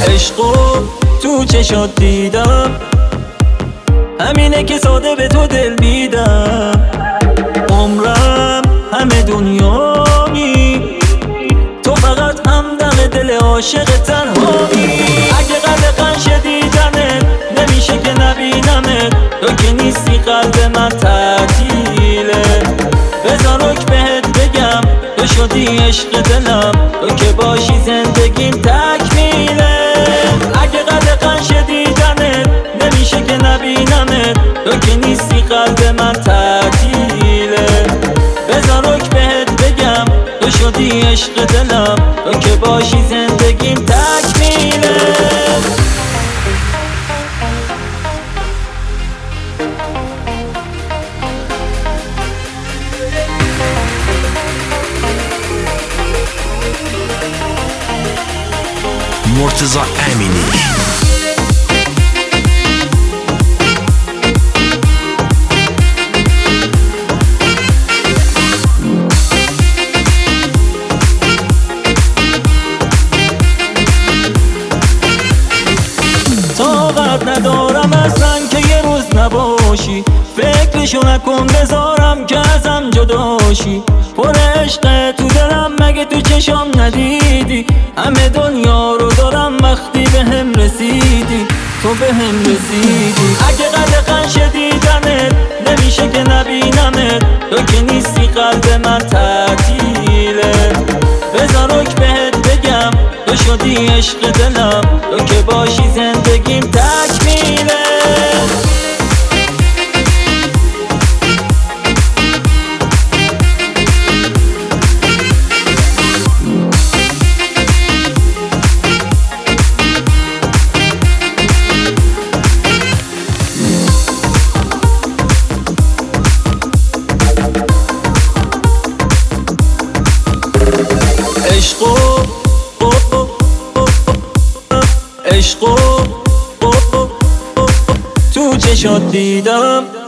عشقو تو چشات دیدم، همینه که ساده به تو دل میدم. عمرم همه دنیایی، تو فقط همدم دل عاشق تنهایی. اگه قلقن شدیدنت نمیشه که نبینمت، تو که نیستی قلب من تعطیله. بذارک بهت بگم تو شدی عشق دلم، تو که باشی زندگیم تکمیله. اگه قلقن شدیدنت نمیشه که نبینمت، تو که نیستی قلب من تعطیله. بذارک بهت بگم تو شدی عشق دلم، تو که باشی زندگیم تکمیله. مرتضی امینی. طاقت ندارم اصلا که یه روز نباشی، فکرشو نکن بذارم که ازم جداشی. پر عشق تو دلم مگه تو چشام ندیدی، همه دنیا رو دارم وقتی به هم رسیدی، تو به هم رسیدی. اگه قلقن شدیدنت نمیشه که نبینمت، تو که نیستی قلب من تعطیله. بذارک بهت بگم تو شدی عشق دلم، تو که باشی زندگیم تکمیله. عشقو تو چشات دیدم،